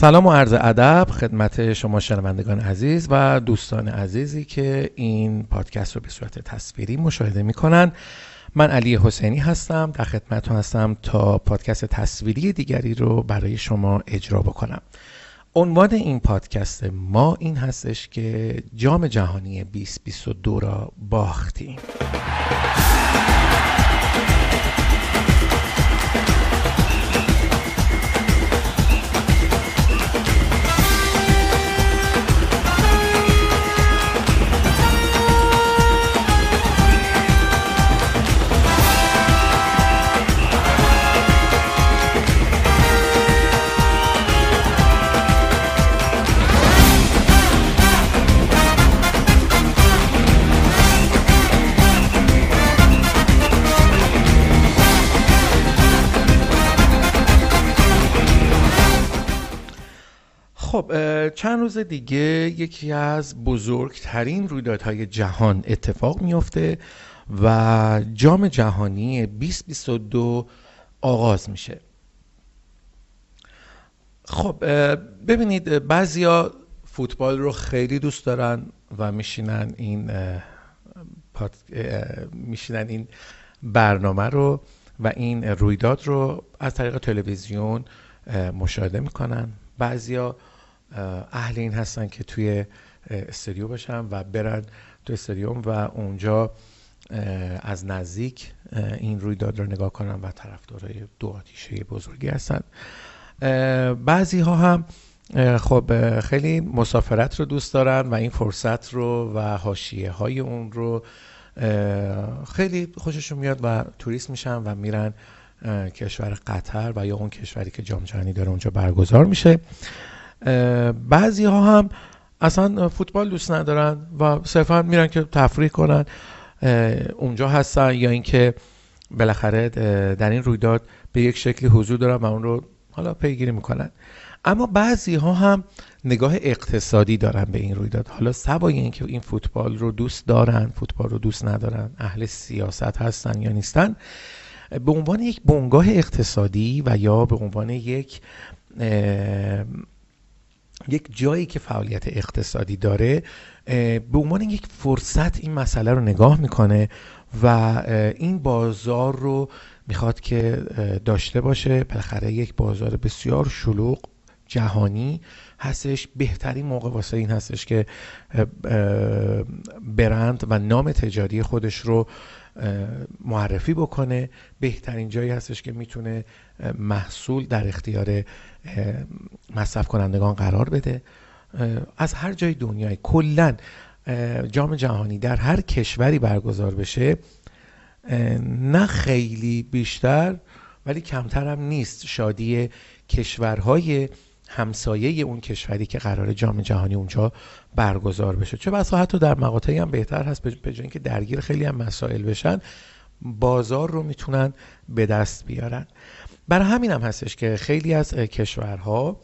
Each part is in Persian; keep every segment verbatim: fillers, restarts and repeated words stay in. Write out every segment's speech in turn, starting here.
سلام و عرض ادب خدمت شما شنوندگان عزیز و دوستان عزیزی که این پادکست رو به صورت تصویری مشاهده می‌کنن. من علی حسینی هستم، در خدمتتون هستم تا پادکست تصویری دیگری رو برای شما اجرا بکنم. عنوان این پادکست ما این هستش که جام جهانی بیست بیست و دو را باختیم. خب چند روز دیگه یکی از بزرگترین رویدادهای جهان اتفاق میفته و جام جهانی بیست بیست و دو آغاز میشه. خب ببینید، بعضیا فوتبال رو خیلی دوست دارن و میشینن این پاد... میشینن این برنامه رو و این رویداد رو از طریق تلویزیون مشاهده میکنن. بعضیا اهل این هستن که توی استادیوم باشن و برن توی استادیوم و اونجا از نزدیک این رویداد رو نگاه کنن و طرفدارای دو آتیشه بزرگی هستن. بعضی ها هم خب خیلی مسافرت رو دوست دارن و این فرصت رو و حاشیه های اون رو خیلی خوششون میاد و توریست میشن و میرن کشور قطر و یا اون کشوری که جام جهانی داره اونجا برگزار میشه. بعضی ها هم اصلا فوتبال دوست ندارن و صرفا میرن که تفریح کنن اونجا هستن، یا اینکه بالاخره در این رویداد به یک شکلی حضور دارن و اون رو حالا پیگیری میکنن. اما بعضی ها هم نگاه اقتصادی دارن به این رویداد، حالا سوای این که این فوتبال رو دوست دارن، فوتبال رو دوست ندارن، اهل سیاست هستن یا نیستن، به عنوان یک بنگاه اقتصادی و یا به عنوان یک یک جایی که فعالیت اقتصادی داره به عنوان یک فرصت این مسئله رو نگاه میکنه و این بازار رو میخواد که داشته باشه. بالاخره یک بازار بسیار شلوغ جهانی هستش، بهترین موقع واسه این هستش که برند و نام تجاری خودش رو معرفی بکنه، بهترین جایی هستش که میتونه محصول در اختیار مصرف کنندگان قرار بده. از هر جای دنیای کلن جام جهانی در هر کشوری برگزار بشه، نه خیلی بیشتر ولی کمتر هم نیست شادی کشورهای همسایه اون کشوری که قرار جام جهانی اونجا برگزار بشه. چه بسا حتی در مقاطعی هم بهتر هست، به جای اینکه درگیر خیلی هم مسائل بشن، بازار رو میتونن به دست بیارن. برای همین هم هستش که خیلی از کشورها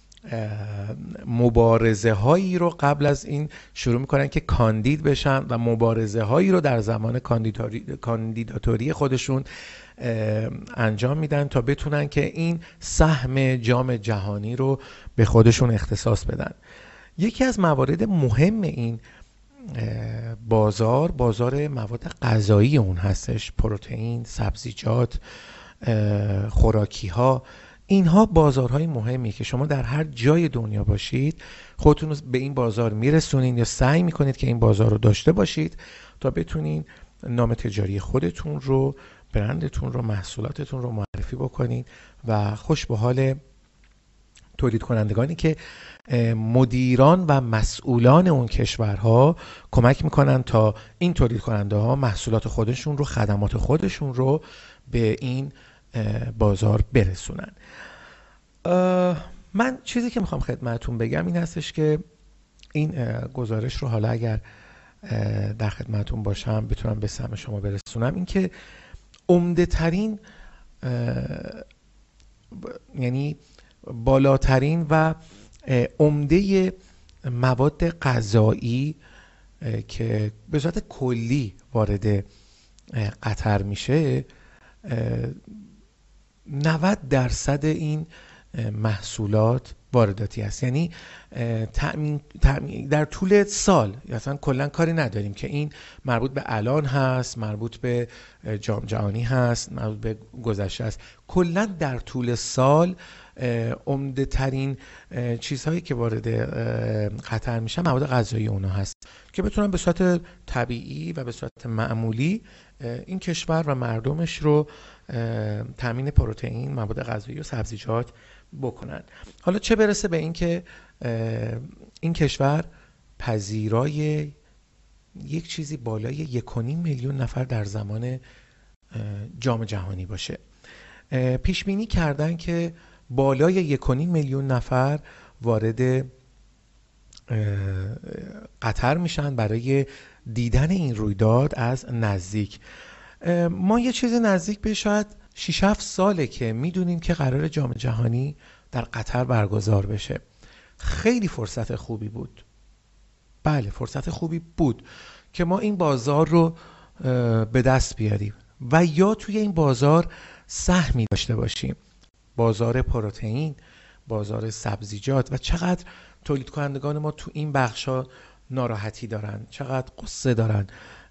مبارزه هایی رو قبل از این شروع میکنن که کاندید بشن و مبارزه هایی رو در زمان کاندیداتوری خودشون انجام میدن تا بتونن که این سهم جام جهانی رو به خودشون اختصاص بدن. یکی از موارد مهم این بازار بازار مواد غذایی اون هستش، پروتئین، سبزیجات، خوراکی ها. اینها بازارهای مهمی که شما در هر جای دنیا باشید خودتون رو به این بازار میرسونین یا سعی میکنید که این بازار رو داشته باشید تا بتونین نام تجاری خودتون رو، برندتون رو، محصولاتتون رو معرفی بکنید و خوش به حال تولید کنندگانی که مدیران و مسئولان اون کشورها کمک میکنن تا این تولید کننده ها محصولات خودشون رو، خدمات خودشون رو به این بازار برسونن. من چیزی که میخوام خدمتتون بگم این هستش که این گزارش رو حالا اگر در خدمتتون باشم بتونم به سمع شما برسونم، این که عمده ترین یعنی بالاترین و عمده مواد غذایی که به صورت کلی وارد قطر میشه، نود درصد این محصولات وارداتی است. یعنی تأمین, تأمین در طول سال، مثلا کلا کاری نداریم که این مربوط به الان هست، مربوط به جام جهانی هست، مربوط به گذشته است. کلا در طول سال عمده ترین چیزهایی که وارد قطر میشن مواد غذایی اونها هست که بتونن به صورت طبیعی و به صورت معمولی این کشور و مردمش رو تامین پروتئین، مواد غذایی و سبزیجات بکنن. حالا چه برسه به این که این کشور پذیرای یک چیزی بالای یک و نیم میلیون نفر در زمان جام جهانی باشه. پیش بینی کردن که بالای یک و نیم میلیون نفر وارد قطر میشن برای دیدن این رویداد از نزدیک. ما یه چیز نزدیک به شاید شش هفت ساله که میدونیم که قرار جام جهانی در قطر برگزار بشه. خیلی فرصت خوبی بود، بله فرصت خوبی بود که ما این بازار رو به دست بیاریم و یا توی این بازار سهمی داشته باشیم. بازار پروتئین، بازار سبزیجات، و چقدر تولید کنندگان ما تو این بخشا ناراحتی دارن، چقدر قصه دارن.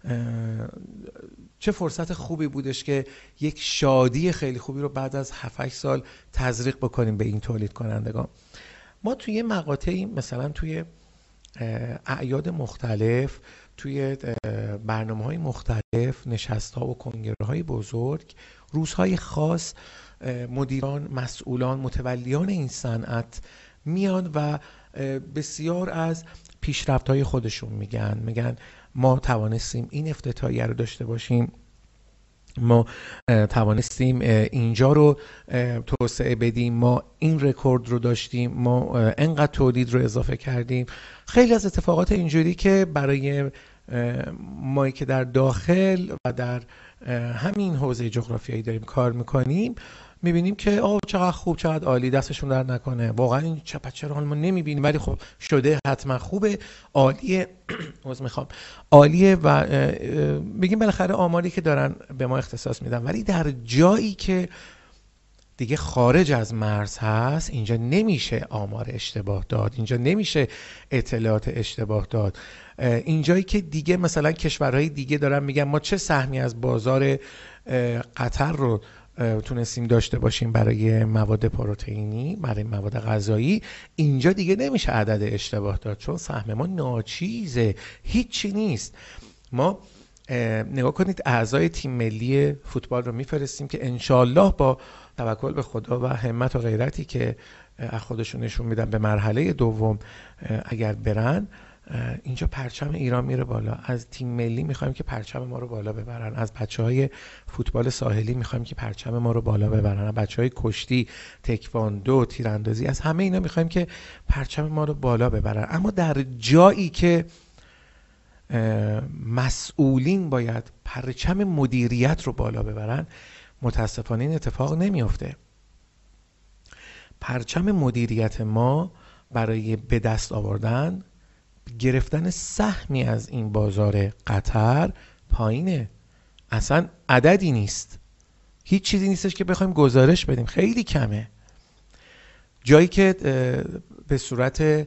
چه فرصت خوبی بودش که یک شادی خیلی خوبی رو بعد از هفت هشت سال تزریق بکنیم به این تولید کنندگان. ما توی مقاطعی مثلا توی اعیاد مختلف، توی برنامه‌های مختلف، نشست‌ها و کنگره‌های بزرگ، روزهای خاص، مدیران، مسئولان، متولیان این صنعت میان و بسیار از پیشرفت‌های خودشون میگن میگن ما توانستیم این افتتاحیه رو داشته باشیم، ما توانستیم اینجا رو توسعه بدیم، ما این رکورد رو داشتیم، ما انقدر تولید رو اضافه کردیم. خیلی از اتفاقات اینجوری که برای ما که در داخل و در همین حوزه جغرافیایی داریم کار میکنیم میبینیم که آه چقدر خوب، چقدر عالی، دستشون در نکنه، واقعا این چپا چرا حال ما نمیبینیم، ولی خب شده، حتما خوبه، عالیه. عذر میخوام، عالیه. و بگیم بالاخره آماری که دارن به ما اختصاص میدن. ولی در جایی که دیگه خارج از مرز هست، اینجا نمیشه آمار اشتباه داد، اینجا نمیشه اطلاعات اشتباه داد. اینجایی که دیگه مثلا کشورهای دیگه دارن میگن ما چه سهمی از بازار قطر رو تونستیم داشته باشیم برای مواد پروتئینی، برای مواد غذایی، اینجا دیگه نمیشه عدد اشتباه داد، چون سهم ما ناچیزه، هیچی نیست. ما نگاه کنید اعضای تیم ملی فوتبال رو میفرستیم که انشالله با توکل به خدا و همت و غیرتی که از خودشون نشون میدن به مرحله دوم اگر برن، اینجا پرچم ایران میره بالا. از تیم ملی میخوایم که پرچم ما رو بالا ببرن، از بچهای فوتبال ساحلی میخوایم که پرچم ما رو بالا ببرن، از بچهای کشتی، تکواندو، تیراندازی، از همه اینا میخوایم که پرچم ما رو بالا ببرن. اما در جایی که مسئولین باید پرچم مدیریت رو بالا ببرن، متاسفانه این اتفاق نمیافته. پرچم مدیریت ما برای به دست آوردن، گرفتن سهمی از این بازار قطر پایینه، اصلا عددی نیست، هیچ چیزی نیستش که بخوایم گزارش بدیم، خیلی کمه. جایی که به صورت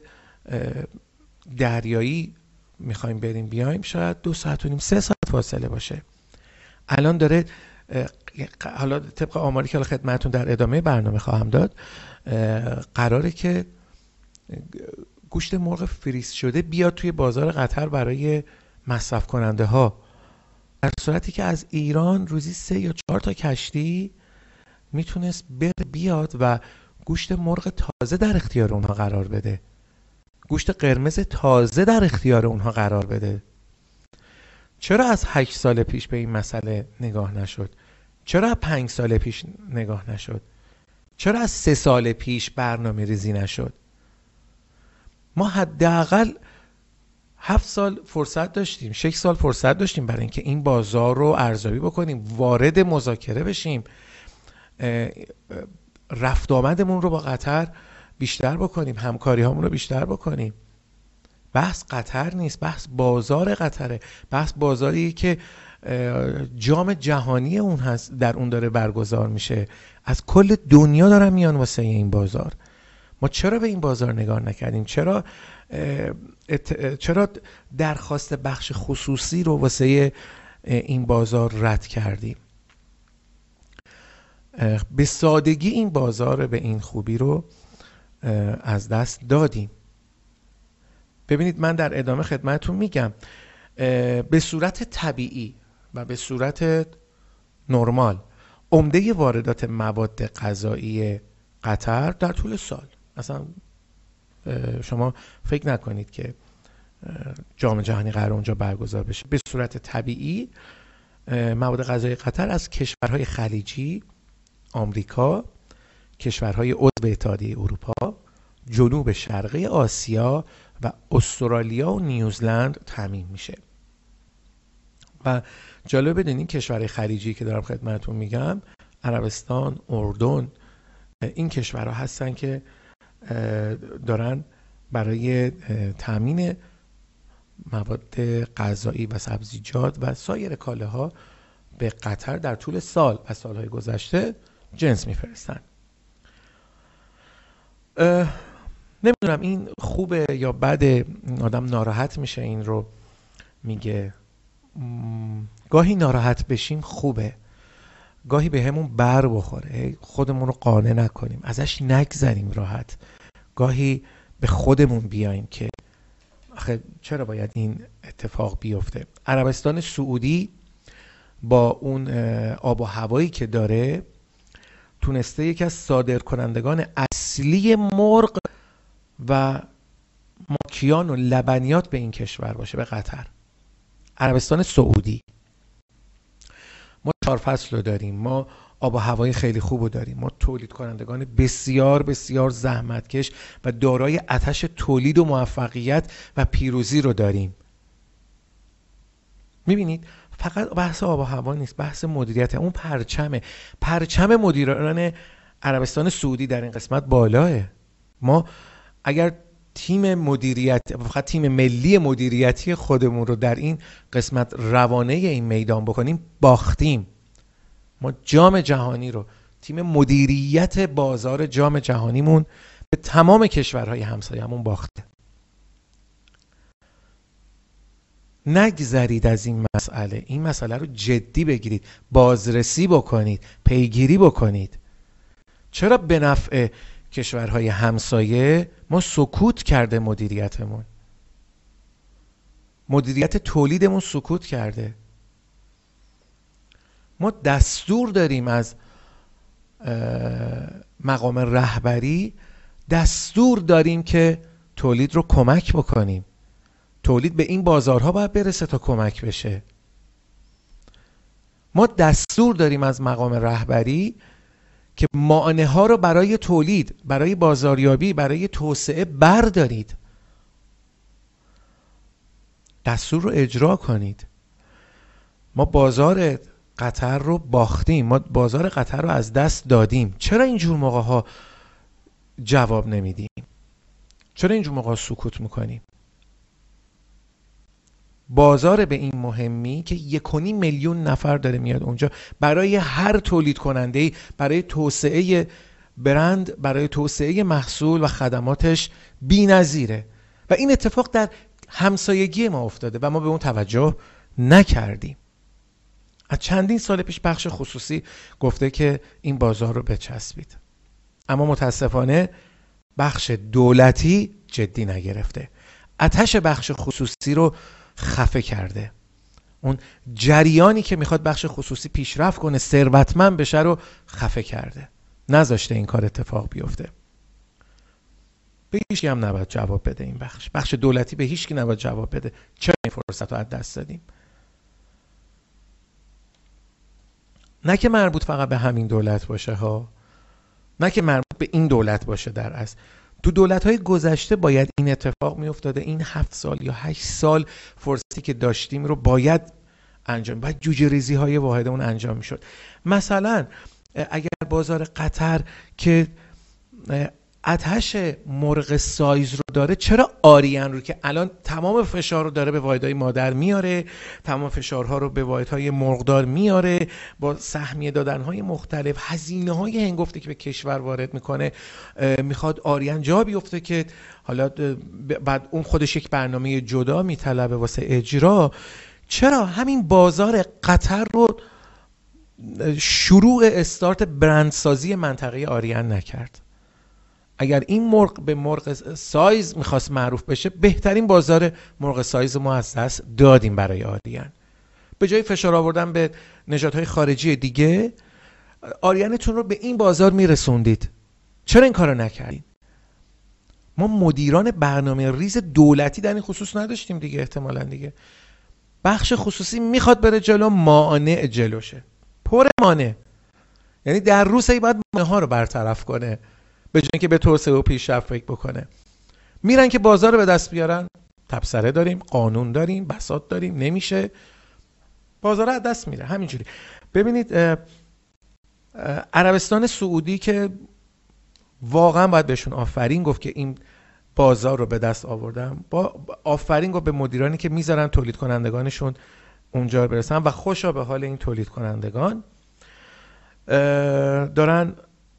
دریایی میخوایم بریم بیایم شاید دو ساعت و نیم سه ساعت فاصله باشه. الان داره، حالا طبق آماری که خدمتتون در ادامه برنامه خواهم داد، قراره که گوشت مرغ فریز شده بیاد توی بازار قطر برای مصرف کننده ها، در صورتی که از ایران روزی سه یا چهار تا کشتی میتونست بره بیاد و گوشت مرغ تازه در اختیار اونها قرار بده، گوشت قرمز تازه در اختیار اونها قرار بده. چرا از هشت سال پیش به این مسئله نگاه نشد؟ چرا از پنج سال پیش نگاه نشد؟ چرا از سه سال پیش برنامه ریزی نشد؟ ما حداقل هفت سال فرصت داشتیم، شش سال فرصت داشتیم برای اینکه این بازار رو ارزیابی بکنیم، وارد مذاکره بشیم، رفت آمدمون رو با قطر بیشتر بکنیم، همکاری هامون رو بیشتر بکنیم. بحث قطر نیست، بحث بازار قطره، بحث بازاری که جام جهانی اون هست، در اون داره برگزار میشه، از کل دنیا دارن میان واسه این بازار. ما چرا به این بازار نگاه نکردیم؟ چرا چرا درخواست بخش خصوصی رو واسه این بازار رد کردیم؟ به سادگی این بازار به این خوبی رو از دست دادیم. ببینید من در ادامه خدمتتون میگم به صورت طبیعی و به صورت نرمال عمده واردات مواد غذایی قطر در طول سال، مثلا شما فکر نکنید که جام جهانی قرار اونجا برگزار بشه، به صورت طبیعی مواد غذایی قطر از کشورهای خلیجی، آمریکا، کشورهای عضو اتحادیه اروپا، جنوب شرقی آسیا و استرالیا و نیوزلند تامین میشه. و جالب بدونین کشورهای خلیجی که دارم خدمتتون میگم، عربستان، اردن، این کشورها هستن که دارن برای تامین مواد غذایی و سبزیجات و سایر کالاها به قطر در طول سال و سالهای گذشته جنس میفرستن. نمیدونم این خوبه یا بده، آدم ناراحت میشه این رو میگه. گاهی ناراحت بشیم خوبه، گاهی به همون بر بخوره، خودمون رو قانع نکنیم، ازش نگذریم راحت، گاهی به خودمون بیایم که آخه چرا باید این اتفاق بیفته. عربستان سعودی با اون آب و هوایی که داره تونسته یکی از صادرکنندگان اصلی مرغ و ماکیان و لبنیات به این کشور باشه، به قطر. عربستان سعودی. ما چهار فصل رو داریم، ما آب و هوای خیلی خوب رو داریم، ما تولید کنندگان بسیار بسیار زحمتکش و دارای آتش تولید و موفقیت و پیروزی رو داریم. میبینید فقط بحث آب و هوا نیست، بحث مدیریت. اون پرچمه، پرچم مدیران عربستان سعودی در این قسمت بالاه. ما اگر تیم مدیریت، فقط تیم ملی مدیریتی خودمون رو در این قسمت روانه این میدان بکنیم، باختیم. ما جام جهانی رو، تیم مدیریت بازار جام جهانیمون به تمام کشورهای همسایه‌مون باخته. نگذرید از این مسئله، این مسئله رو جدی بگیرید، بازرسی بکنید، پیگیری بکنید. چرا به نفع کشورهای همسایه ما سکوت کرده مدیریتمون؟ مدیریت تولیدمون سکوت کرده. ما دستور داریم از مقام رهبری، دستور داریم که تولید رو کمک بکنیم. تولید به این بازارها باید برسه تا کمک بشه. ما دستور داریم از مقام رهبری که مانع ها رو برای تولید، برای بازاریابی، برای توسعه بردارید. دستور رو اجرا کنید. ما بازار قطر رو باختیم، ما بازار قطر رو از دست دادیم. چرا اینجور موقع ها جواب نمیدیم؟ چرا اینجور موقع ها سکوت میکنیم؟ بازار به این مهمی که یک و نیم میلیون نفر داره میاد اونجا، برای هر تولید کننده‌ای، برای توسعه برند، برای توسعه محصول و خدماتش بی‌نظیره. و این اتفاق در همسایگی ما افتاده و ما به اون توجه نکردیم. از چندین سال پیش بخش خصوصی گفته که این بازار رو بچسبید، اما متاسفانه بخش دولتی جدی نگرفته. آتش بخش خصوصی رو خفه کرده. اون جریانی که میخواد بخش خصوصی پیشرفت کنه، ثروتمند بشه، رو خفه کرده، نذاشته این کار اتفاق بیفته. به هیچ کی هم نباید جواب بده این بخش. بخش دولتی به هیچ کی نباید جواب بده. چرا این فرصت رو از دست دادیم؟ نه که مربوط فقط به همین دولت باشه ها، نه که مربوط به این دولت باشه. در اصل تو دولت‌های گذشته باید این اتفاق میافتاده. این هفت سال یا هشت سال فرصتی که داشتیم رو باید انجام، باید جوجه ریزی های واحد اون انجام میشد. مثلا اگر بازار قطر که آتش مرغ سایز رو داره، چرا آریان رو که الان تمام فشار رو داره به واحدهای مادر میاره، تمام فشارها رو به واحدهای مرغدار میاره، با سهمیه دادنهای مختلف، هزینه های هنگفتی که به کشور وارد میکنه، میخواد آریان جا بیفته که حالا بعد اون خودش یک برنامه جدا میطلبه واسه اجرا، چرا همین بازار قطر رو شروع استارت برندسازی منطقه آریان نکرد؟ اگر این مرغ به مرغ سایز میخواست معروف بشه، بهترین بازار مرغ سایز ما از دست دادیم برای آریان. به جای فشار آوردن به نژادهای خارجی دیگه، آریانتون رو به این بازار میرسوندید. چرا این کارو نکردین؟ ما مدیران برنامه ریز دولتی در این خصوص نداشتیم دیگه، احتمالاً دیگه. بخش خصوصی میخواد بره جلو، مانع جلوشه، پر مانع. یعنی در روز ای باید مانع ها رو برطرف کنه به جای اینکه به توسعه و پیشرفت فکر بکنه. میرن که بازار رو به دست بیارن، تبصره داریم، قانون داریم، بساط داریم، نمیشه، بازار از دست میره. همینجوری ببینید اه اه عربستان سعودی که واقعا باید بهشون آفرین گفت که این بازار رو به دست آوردن، با آفرین گفت به مدیرانی که میذارن تولید کنندگانشون اونجا برسن و خوشا به حال این تولید کنندگان دارن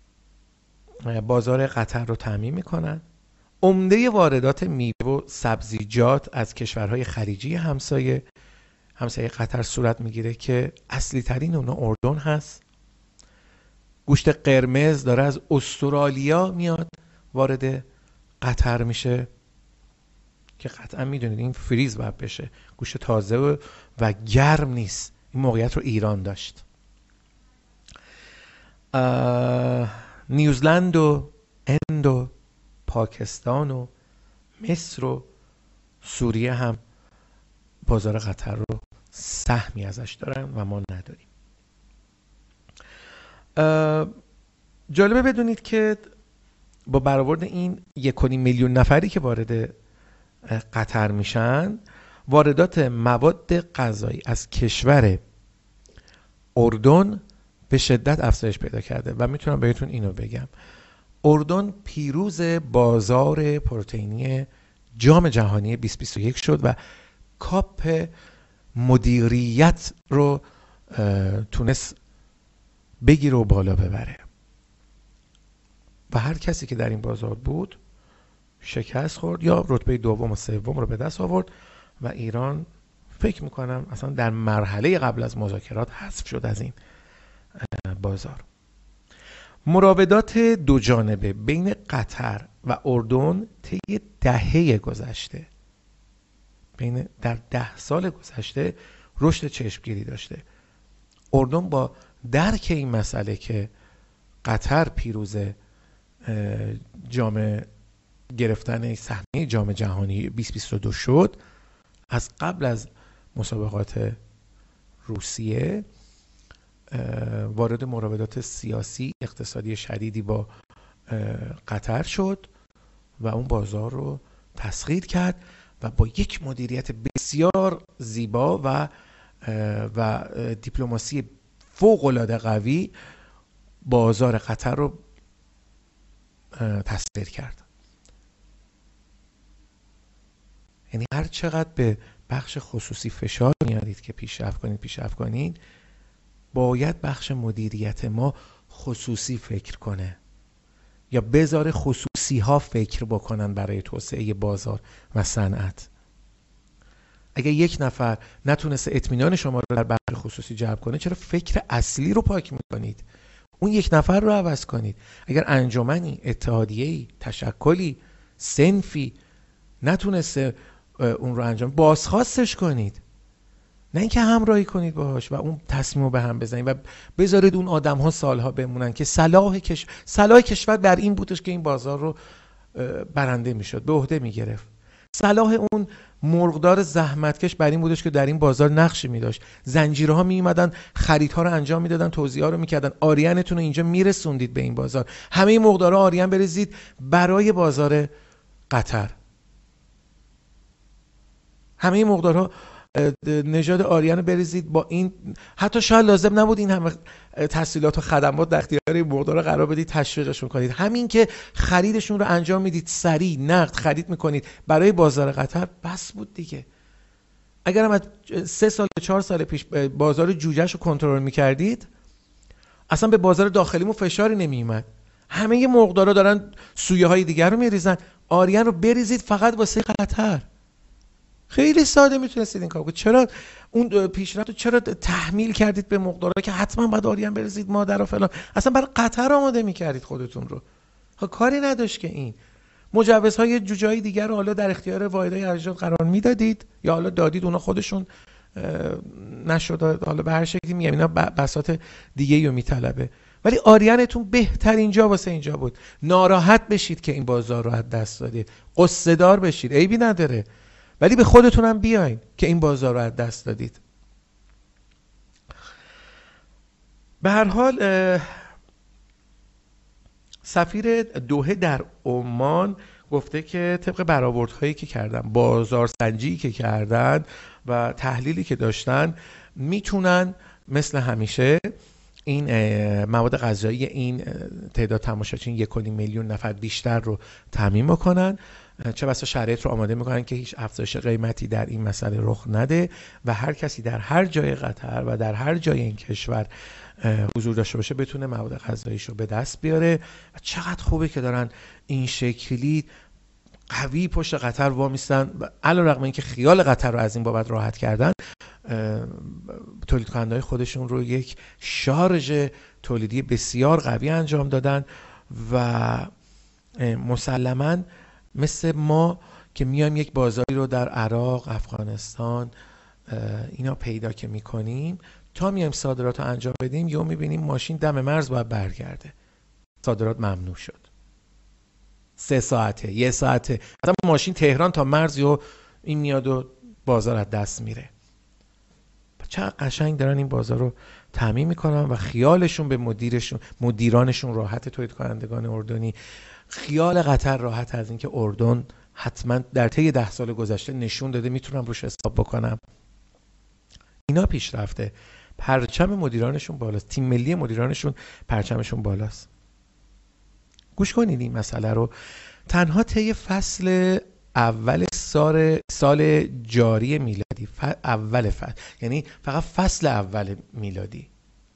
بازار قطر رو تامین میکنن. عمده واردات میوه و سبزیجات از کشورهای خلیجی همسایه همسایه قطر صورت میگیره که اصلی ترین اونا اردن هست. گوشت قرمز داره از استرالیا میاد وارد قطر میشه که قطعا میدونید این فریز باید بشه، گوشت تازه و, و گرم نیست. این موقعیت رو ایران داشت. نیوزلند و هند و پاکستان و مصر و سوریه هم بازار قطر رو سهمی ازش دارن و ما نداریم. جالبه بدونید که با برآورد این یک و نیم میلیون نفری که وارد قطر میشن، واردات مواد غذایی از کشور اردن به شدت افزایش پیدا کرده و میتونم بهتون اینو بگم، اردن پیروز بازار پروتئینی جام جهانی بیست بیست و یک شد و کاپ مدیریت رو تونست بگیره و بالا ببره و هر کسی که در این بازار بود شکست خورد یا رتبه دوم و سوم رو به دست آورد و ایران فکر میکنم اصلا در مرحله قبل از مذاکرات حذف شد از این بازار. مراودات دو جانبه بین قطر و اردن طی دهه گذشته، بین در ده سال گذشته رشد چشمگیری داشته. اردن با درک این مسئله که قطر پیروز جام گرفتن سهمیه جام جهانی بیست بیست و دو شد، از قبل از مسابقات روسیه وارد مراودات سیاسی اقتصادی شدیدی با قطر شد و اون بازار رو تسخیر کرد و با یک مدیریت بسیار زیبا و و دیپلماسی فوق‌العاده قوی بازار قطر رو تسخیر کرد. یعنی هر چقدر به بخش خصوصی فشار میارید که پیشرفت کنید پیشرفت کنید، باید بخش مدیریت ما خصوصی فکر کنه یا بذاره خصوصی ها فکر بکنن برای توسعه بازار و صنعت. اگه یک نفر نتونسته اطمینان شما رو در بخش خصوصی جلب کنه، چرا فکر اصلی رو پاک میکنید؟ اون یک نفر رو عوض کنید. اگر انجمنی، اتحادیه‌ای، تشکلی، صنفی نتونسته اون رو انجام، بازخواستش کنید، نه اینکه همراهی کنید باهاش و اون تصمیم رو به هم بزنید و بذارید اون آدم ها سالها بمونن که صلاح کشور صلاح کشور در این بودش که این بازار رو برنده میشد، به عهده میگرفت. صلاح اون مرغدار زحمتکش بر این بودش که در این بازار نقشی میداشت. زنجیرها می اومدن خریدها رو انجام میدادن، توزیعا رو میکردن، آریانتون رو اینجا میرسوندید به این بازار. همه مرغدارا آریان بریزید برای بازار قطر. همه مرغدارها نژاد آریان رو بریزید با این، حتی شاید لازم نبود این همه تسهیلات و خدمات در اختیار این مقدار قرار بدید، تشویقشون کنید. همین که خریدشون رو انجام میدید، سریع نقد خرید میکنید برای بازار قطر، بس بود دیگه. اگر هم از سه سال چهار سال پیش بازار جوجهش رو کنترل میکردید، اصلا به بازار داخلیمون فشاری نمیومد. همه یه مقدارا دارن سویه های دیگر رو میریزن، آریان رو بریزید فقط واسه قطر. خیلی ساده میتونستید این کار کنید. چرا اون پیشرفت رو چرا تحمیل کردید به مقدارا که حتما باید آریان بریزید مادر و فلان؟ اصلا برای قطر آماده میکردید خودتون رو. ها کاری نداشت که این مجوزهای جوجه های دیگر رو حالا در اختیار واحدهای ارشاد قرار میدادید یا حالا دادید، اونا خودشون نشد، حالا به هر شکلی میگم اینا بساط دیگه رو میطلبه. ولی آریانتون بهترین جا واسه اینجا بود. ناراحت بشید که این بازار رو از دست دادید، قصه دار بشید، عیبی نداره، ولی به خودتون هم بیاین که این بازار رو از دست دادید. به هر حال سفیر دوحه در عمان گفته که طبق برآوردهایی که کردن، بازارسنجی که کردن و تحلیلی که داشتن، میتونن مثل همیشه این مواد غذایی این تعداد تماشاچین یک و نیم میلیون نفر بیشتر رو تامین بکنن، چه بسا شرایط رو آماده میکنن که هیچ افزایش قیمتی در این مسئله رخ نده و هر کسی در هر جای قطر و در هر جای این کشور حضور داشته باشه بتونه مواد غذاییش رو به دست بیاره. و چقدر خوبه که دارن این شکلی قوی پشت قطر وامیستن، علیرغم اینکه خیال قطر رو از این بابت راحت کردن، تولید کننده‌های خودشون رو یک شارژ تولیدی بسیار قوی انجام دادن و مسلماً مثل ما که میایم یک بازاری رو در عراق، افغانستان اینا پیدا که میکنیم، تا میایم صادرات رو انجام بدیم یا میبینیم ماشین دم مرز باید برگرده، صادرات ممنوع شد، سه ساعته، یه ساعته، مثلا ماشین تهران تا مرز و این میاد و بازار از دست میره. چقدر قشنگ دارن این بازار رو تامین میکنن و خیالشون به مدیرشون، مدیرانشون راحت، تولید کنندگان اردنی خیال قطر راحت از اینکه اردن حتما در طی ده سال گذشته نشون داده میتونم روش حساب بکنم. اینا پیشرفته، پرچم مدیرانشون بالاست، تیم ملی مدیرانشون پرچمشون بالاست. گوش کنید این مسئله رو. تنها طی فصل اول سال سال جاری میلادی، اول فصل، یعنی فقط فصل اول میلادی،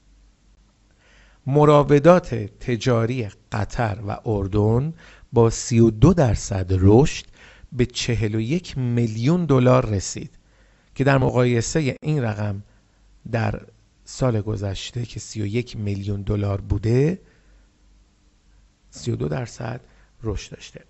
مراودات تجاری قطر و اردن با سی و دو درصد رشد به چهل و یک میلیون دلار رسید که در مقایسه این رقم در سال گذشته که سی و یک میلیون دلار بوده، سی و دو درصد رشد داشته.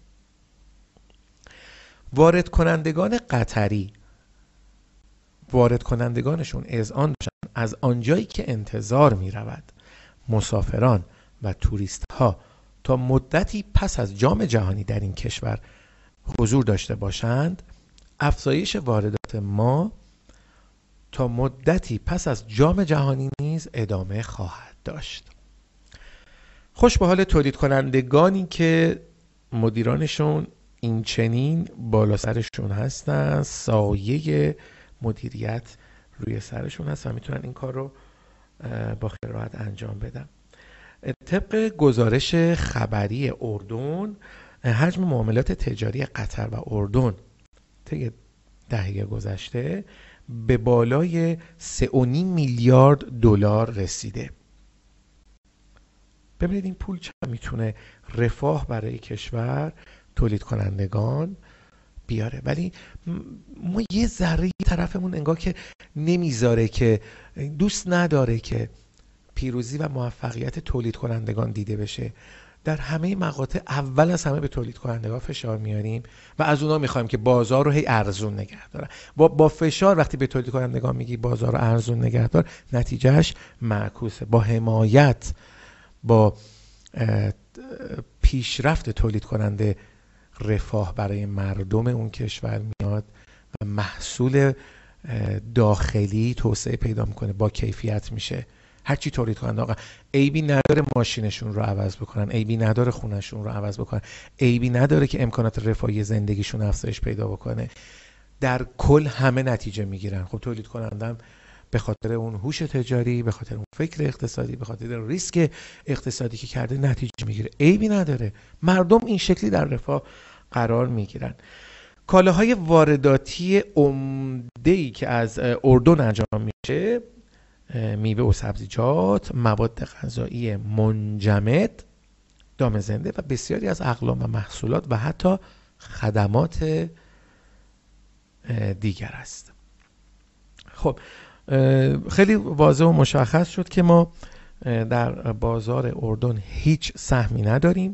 وارد کنندگان قطری، وارد کنندگانشون اذعان داشتن از آنجایی که انتظار می رود مسافران و توریست ها تا مدتی پس از جام جهانی در این کشور حضور داشته باشند، افزایش واردات ما تا مدتی پس از جام جهانی نیز ادامه خواهد داشت. خوش به حال تولید کنندگانی که مدیرانشون این چنین بالا سرشون هستن، سایه مدیریت روی سرشون هست و میتونن این کار رو با خیال راحت انجام بدن. طبق گزارش خبری اردن، حجم معاملات تجاری قطر و اردن طی دهه گذشته به بالای سه و نیم میلیارد دلار رسیده. ببینید این پول چه میتونه رفاه برای کشور، تولید کنندگان بیاره. ولی ما یه ذره طرفمون انگار که نمیذاره، که دوست نداره که پیروزی و موفقیت تولید کنندگان دیده بشه. در همه مقاطع اول از همه به تولید کنندگان فشار میاریم و از اونا میخوایم که بازار رو هی ارزون نگه دارن. با با فشار وقتی به تولید کنندگان میگی بازار رو ارزون نگه دار، نتیجهش معکوسه. با حمایت، با پیشرفت تولید کننده رفاه برای مردم اون کشور میاد و محصول داخلی توسعه پیدا میکنه، با کیفیت میشه. هرچی تولید کننده آقا عیبی نداره ماشینشون رو عوض بکنن، عیبی نداره خونشون رو عوض بکنن، عیبی نداره که امکانات رفاهی زندگیشون افزایش پیدا بکنه. در کل همه نتیجه میگیرن. خب تولید کنندم به خاطر اون هوش تجاری، به خاطر اون فکر اقتصادی، به خاطر ریسک اقتصادی که کرده نتیجه میگیره. عیبی نداره، مردم این شکلی در رفاه قرار میگیرن. کالاهای وارداتی عمده‌ای که از اردن انجام میشه، میوه و سبزیجات، مواد غذایی منجمد، دام زنده و بسیاری از اقلام و محصولات و حتی خدمات دیگر است. خب خیلی واضح و مشخص شد که ما در بازار اردن هیچ سهمی نداریم.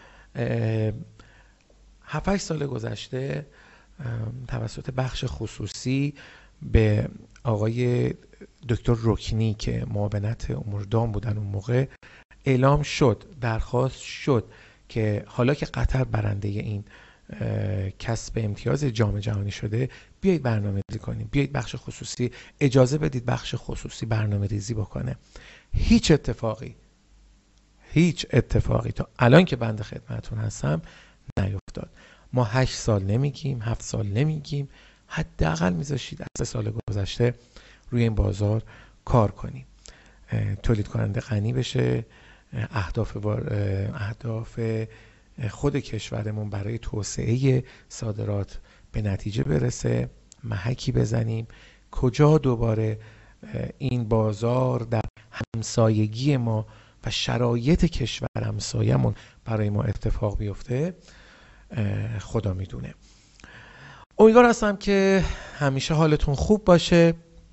هفت هشت سال گذشته توسط بخش خصوصی به آقای دکتر رکنی که معاونت امور دام بودن اون موقع اعلام شد، درخواست شد که حالا که قطر برنده این کسب امتیاز جام جهانی شده، بیایید برنامه ریزی کنیم، بیایید بخش خصوصی اجازه بدید بخش خصوصی برنامه ریزی بکنه. هیچ اتفاقی هیچ اتفاقی تا الان که بنده خدمتون هستم نیفتاد. ما هشت سال نمیگیم، هفت سال نمیگیم، حداقل میذاشید از سه سال گذشته روی این بازار کار کنیم، تولید کننده غنی بشه، اهداف اهداف خود کشورمون برای توسعه صادرات به نتیجه برسه، محکی بزنیم. کجا دوباره این بازار در همسایگی ما و شرایط کشور همسایمون برای ما اتفاق بیفته خدا میدونه. امیدوار هستم که همیشه حالتون خوب باشه.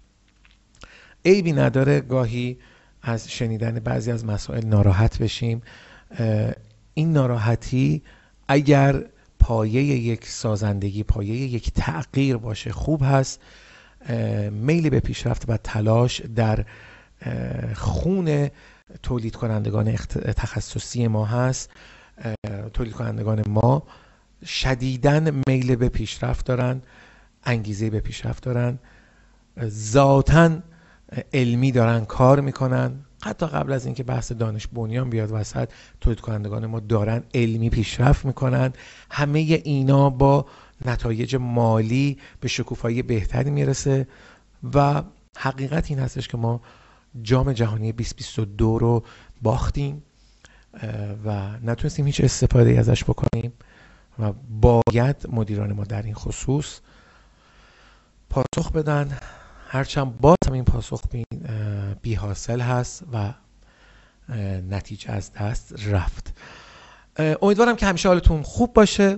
عیبی نداره گاهی از شنیدن بعضی از مسائل ناراحت بشیم. این ناراحتی اگر پایه یک سازندگی، پایه یک تغییر باشه خوب هست. میل به پیشرفت و تلاش در خون تولید کنندگان تخصصی ما هست. تولید کنندگان ما شدیداً میل به پیشرفت دارن، انگیزه به پیشرفت دارن، ذاتاً علمی دارن کار میکنن. حتی قبل از اینکه بحث دانش بنیان بیاد وسط، تولید کنندگان ما دارن علمی پیشرفت میکنن. همه اینا با نتایج مالی به شکوفایی بهتری میرسه و حقیقت این هستش که ما جام جهانی بیست بیست و دو رو باختیم و نتونستیم هیچ استفاده ازش بکنیم و باید مدیران ما در این خصوص پاسخ بدن، هرچند باز هم این پاسخ بی, بی حاصل هست و نتیجه از دست رفت. امیدوارم که همیشه حالتون خوب باشه،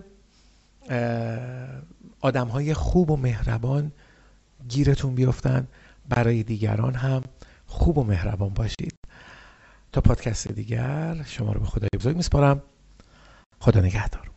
آدم‌های خوب و مهربان گیرتون بیفتن، برای دیگران هم خوب و مهربان باشید. تا پادکست دیگر شما رو به خدای بزرگ میسپارم. خدا نگهدار.